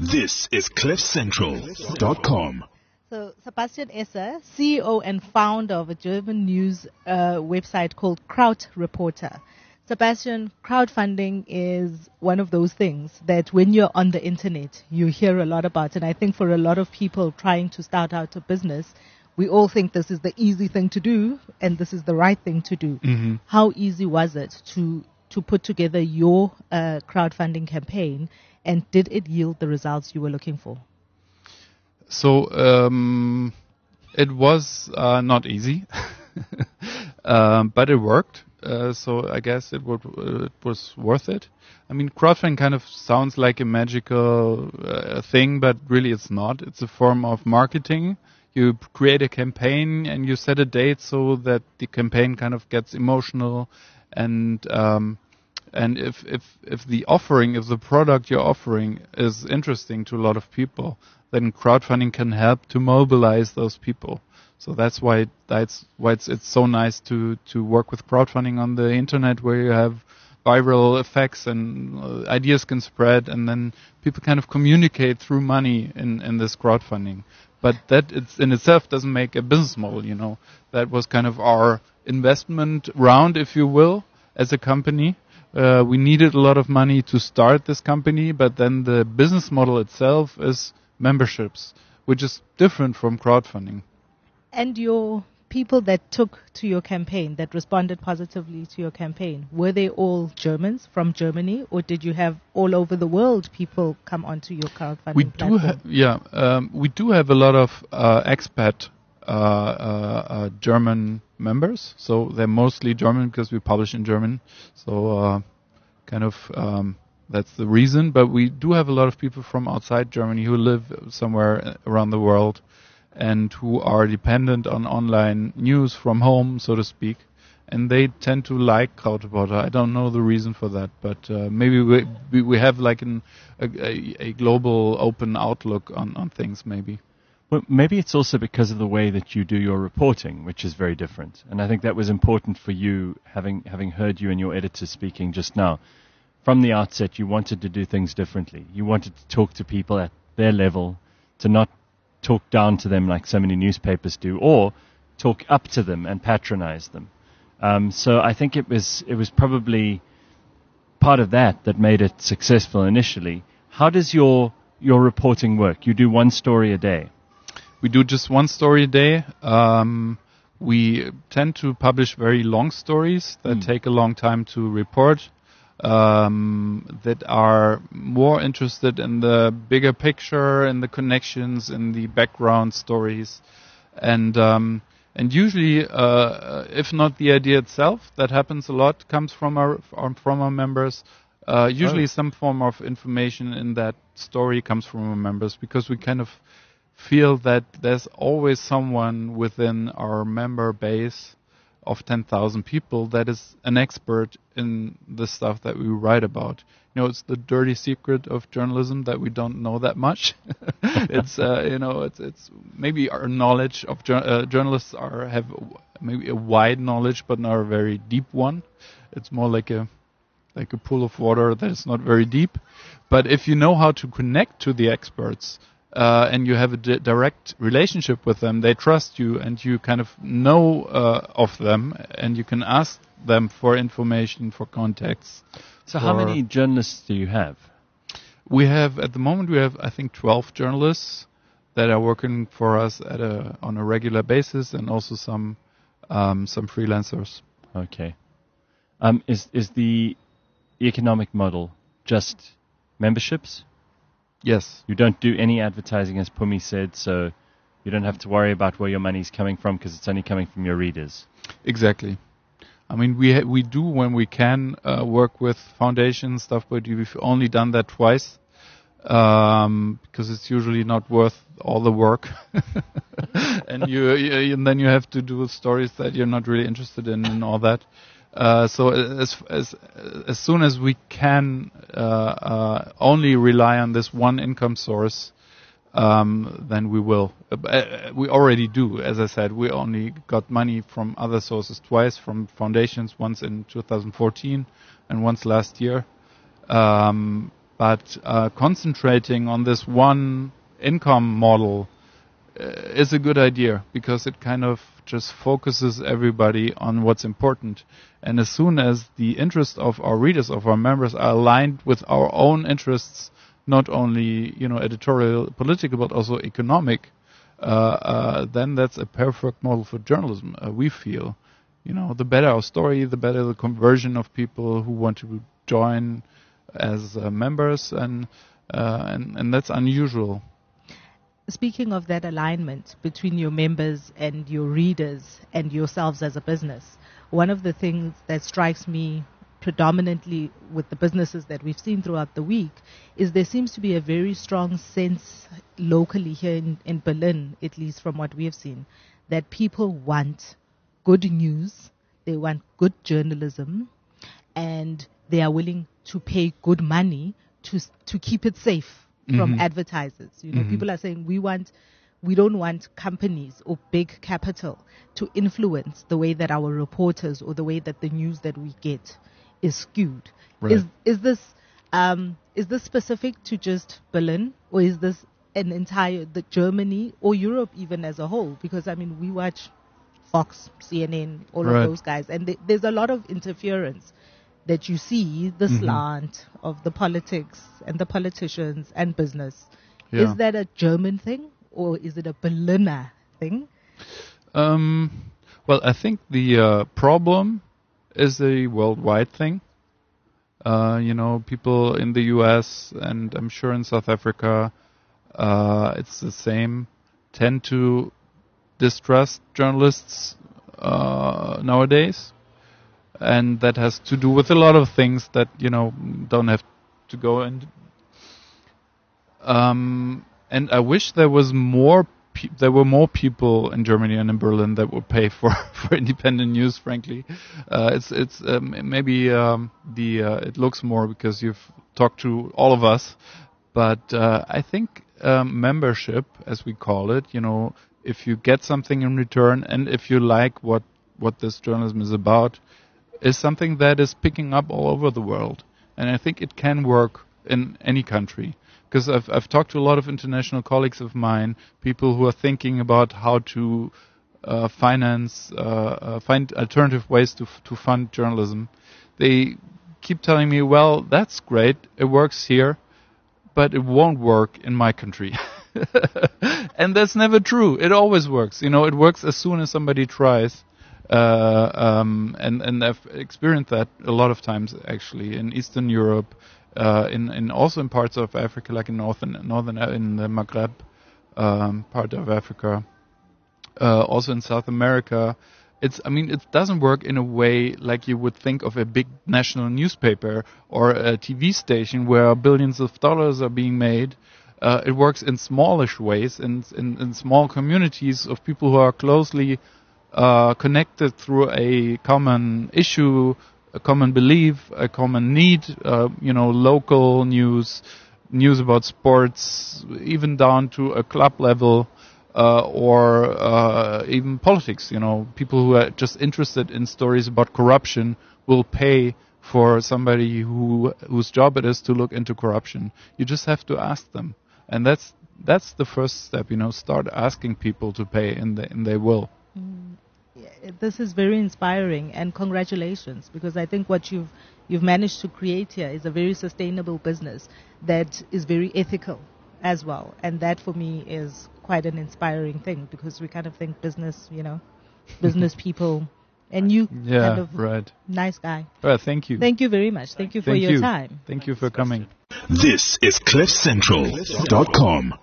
This is CliffCentral.com. So, Sebastian Esser, CEO and founder of a German news website called Krautreporter. Sebastian, crowdfunding is one of those things that when you're on the internet, you hear a lot about. And I think for a lot of people trying to start out a business, we all think this is the easy thing to do and this is the right thing to do. Mm-hmm. How easy was it to put together your crowdfunding campaign, and did it yield the results you were looking for? So it was not easy, but it worked. So I guess it was worth it. I mean, crowdfunding kind of sounds like a magical thing, but really it's not. It's a form of marketing. You create a campaign and you set a date so that the campaign kind of gets emotional, and if the offering, if the product you're offering is interesting to a lot of people, then crowdfunding can help to mobilize those people. So that's why it's so nice to work with crowdfunding on the internet, where you have viral effects and ideas can spread, and then people kind of communicate through money in this crowdfunding. But that in itself doesn't make a business model, you know. That was kind of our investment round, if you will, as a company. We needed a lot of money to start this company, but then the business model itself is memberships, which is different from crowdfunding. And your people that took to your campaign, that responded positively to your campaign, were they all Germans from Germany, or did you have all over the world people come onto your crowdfunding platform? We do have a lot of expat German members, so they're mostly German because we publish in German. So that's the reason. But we do have a lot of people from outside Germany who live somewhere around the world and who are dependent on online news from home, so to speak. And they tend to like Krautreporter. I don't know the reason for that, but maybe we have like a global open outlook on things, maybe. Well, maybe it's also because of the way that you do your reporting, which is very different. And I think that was important for you, having heard you and your editor speaking just now. From the outset, you wanted to do things differently. You wanted to talk to people at their level, to not talk down to them like so many newspapers do, or talk up to them and patronize them. So I think it was probably part of that made it successful initially. How does your reporting work? You do one story a day. We do just one story a day. We tend to publish very long stories that take a long time to report, that are more interested in the bigger picture, in the connections, in the background stories, and usually, if not the idea itself, that happens a lot, comes from our members. Usually, some form of information in that story comes from our members, because we kind of feel that there's always someone within our member base of 10,000 people that is an expert in the stuff that we write about. You know, it's the dirty secret of journalism that we don't know that much. It's it's maybe our knowledge of journalists have maybe a wide knowledge, but not a very deep one. It's more like a pool of water that is not very deep. But if you know how to connect to the experts, and you have a direct relationship with them, they trust you, and you kind of know of them, and you can ask them for information, for contacts. So how many journalists do you have? At the moment, I think 12 journalists that are working for us on a regular basis, and also some freelancers. Okay. Is the economic model just memberships? Yes. You don't do any advertising, as Pumi said, so you don't have to worry about where your money's coming from, because it's only coming from your readers. Exactly. I mean, we do, when we can, work with foundations stuff, but we've only done that twice, because it's usually not worth all the work, and then you have to do stories that you're not really interested in and all that. So as soon as we can only rely on this one income source, then we will. We already do. As I said, we only got money from other sources twice, from foundations, once in 2014 and once last year. But concentrating on this one income model is a good idea, because it kind of just focuses everybody on what's important. And as soon as the interests of our readers, of our members, are aligned with our own interests, not only editorial, political, but also economic, then that's a perfect model for journalism. We feel, the better our story, the better the conversion of people who want to join as members, and that's unusual. Speaking of that alignment between your members and your readers and yourselves as a business, one of the things that strikes me predominantly with the businesses that we've seen throughout the week is there seems to be a very strong sense locally here in Berlin, at least from what we have seen, that people want good news, they want good journalism, and they are willing to pay good money to keep it safe from advertisers. People are saying we don't want companies or big capital to influence the way that our reporters or the way that the news that we get is skewed. Right. Is this specific to just Berlin, or is this the Germany or Europe even as a whole? Because we watch Fox, CNN, all of those guys, and there's a lot of interference that you see, the slant of the politics and the politicians and business. Yeah. Is that a German thing, or is it a Berliner thing? Well, I think the problem is a worldwide thing. People in the US, and I'm sure in South Africa, it's the same, tend to distrust journalists nowadays. And that has to do with a lot of things that, don't have to go into. And I wish there was there were more people in Germany and in Berlin that would pay for independent news, frankly. It's maybe it looks more because you've talked to all of us. But I think membership, as we call it, if you get something in return, and if you like what this journalism is about, is something that is picking up all over the world. And I think it can work in any country. Because I've talked to a lot of international colleagues of mine, people who are thinking about how to find alternative ways to fund journalism. They keep telling me, well, that's great, it works here, but it won't work in my country. And that's never true. It always works. It works as soon as somebody tries. And I've experienced that a lot of times, actually, in Eastern Europe, in also in parts of Africa, like in northern in the Maghreb part of Africa, also in South America. It doesn't work in a way like you would think of a big national newspaper or a TV station where billions of dollars are being made. It works in smallish ways, in small communities of people who are closely connected through a common issue, a common belief, a common need, local news about sports, even down to a club level, or even politics. People who are just interested in stories about corruption will pay for somebody whose job it is to look into corruption. You just have to ask them, and that's the first step. Start asking people to pay, and they will. This is very inspiring, and congratulations, because I think what you've managed to create here is a very sustainable business that is very ethical as well, and that for me is quite an inspiring thing, because we kind of think business people, and you kind of right. Nice guy. Well, thank you. Thank you very much. Thank you for your time. Thank you for coming. This is CliffCentral.com.